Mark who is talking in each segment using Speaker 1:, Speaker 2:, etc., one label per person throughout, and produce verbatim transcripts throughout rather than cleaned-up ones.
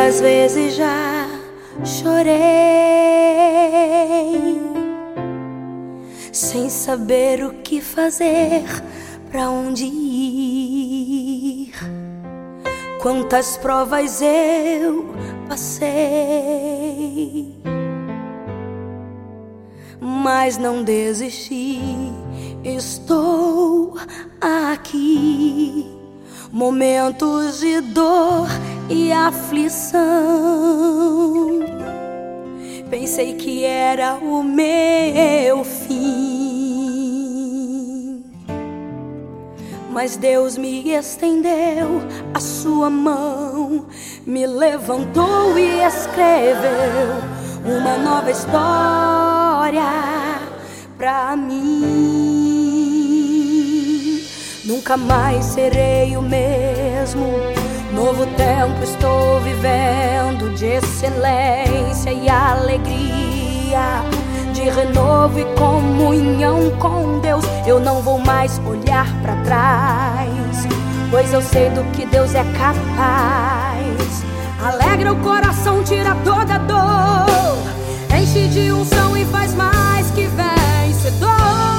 Speaker 1: Quantas vezes já chorei sem saber o que fazer, pra onde ir. Quantas provas eu passei, mas não desisti. Estou aqui. Momentos de dor e aflição, pensei que era o meu fim, mas Deus me estendeu a sua mão, me levantou e escreveu uma nova história pra mim. Nunca mais serei o mesmo, novo tempo estou vivendo, de excelência e alegria, de renovo e comunhão com Deus. Eu não vou mais olhar pra trás, pois eu sei do que Deus é capaz. Alegra o coração, tira toda dor, enche de unção e faz mais que vencedor.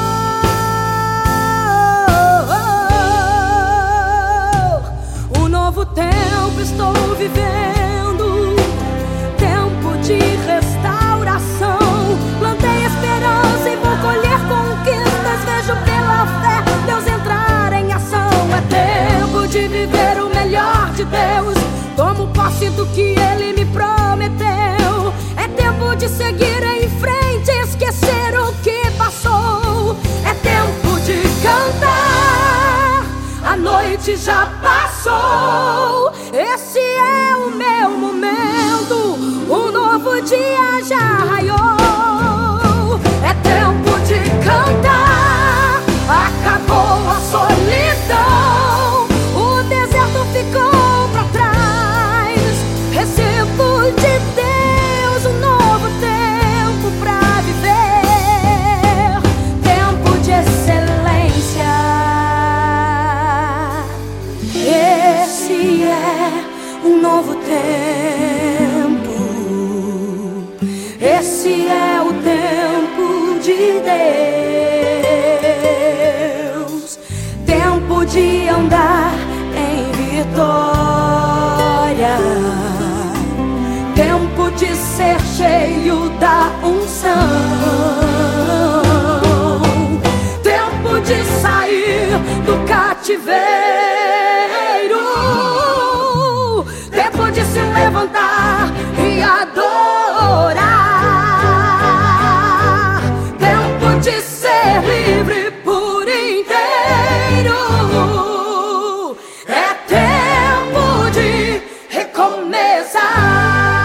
Speaker 1: Novo tempo estou vivendo, tempo de restauração. Plantei esperança e vou colher conquistas. Vejo pela fé Deus entrar em ação. É tempo de viver o melhor de Deus, tomo posse do que Ele me prometeu. É tempo de seguir em frente, esquecer o que passou. É tempo de cantar, a noite já passou. Esse é o meu momento, um novo dia já raiou. É tempo de cantar, acabou a solidão, o deserto ficou pra trás. Recebo de Deus um novo tempo pra viver, tempo de excelência. Esse é um novo tempo, esse é o tempo de Deus, tempo de andar em vitória, tempo de ser cheio da unção, tempo de sair do cativeiro, tempo de se levantar e adorar, tempo de ser livre por inteiro. É tempo de recomeçar.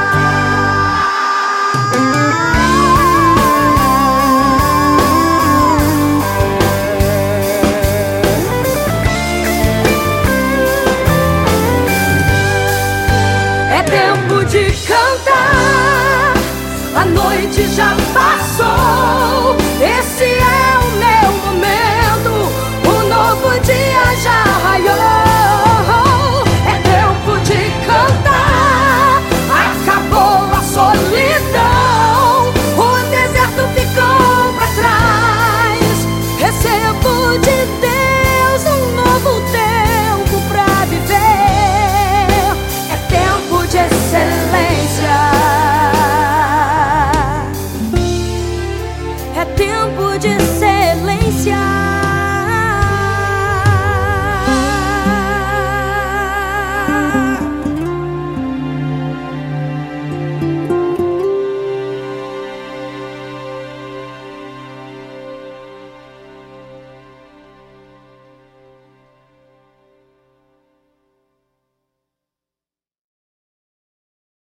Speaker 1: Tempo de cantar, a noite já passou. Esse é o meu momento, o novo dia já raiou. É tempo de cantar, acabou a solidão, o deserto ficou pra trás. Recebo de Deus